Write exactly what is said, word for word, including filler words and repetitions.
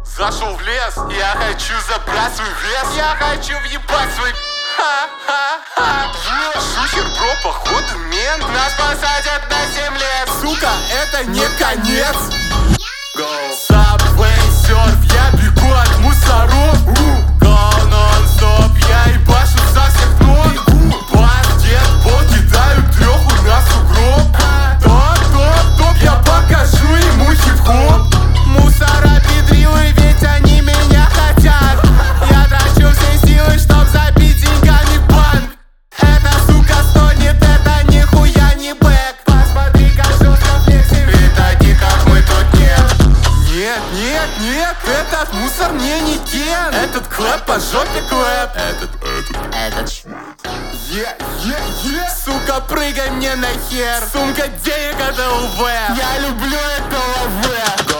Зашел в лес, я хочу забрать свой вес. Я хочу въебать свой... Ха-ха-ха. Шухер, бро, походу мент. Нас посадят на семь лет. Сука, это не конец. Subway surf, я бегу от мусоров. Go non-stop, я ебашу со всех ног. Баскетбол, кидаю треху на сугроб. Топ-топ-топ, я покажу ему хип-хоп. Мусора, педрилы, ведь они меня хотят. Я трачу все силы, чтоб забить деньгами в банк. Эта сука стонет, это нихуя не бэк. Посмотри, как жестко флексим, ведь таких, как мы, тут нет. Нет, нет, нет, этот мусор мне не кен. Этот клэп по жопе клэп. Этот, этот, Этот е, е, е. Сука, прыгай мне на хер. Сумка денег, это ЛВ. Я люблю это ЛВ.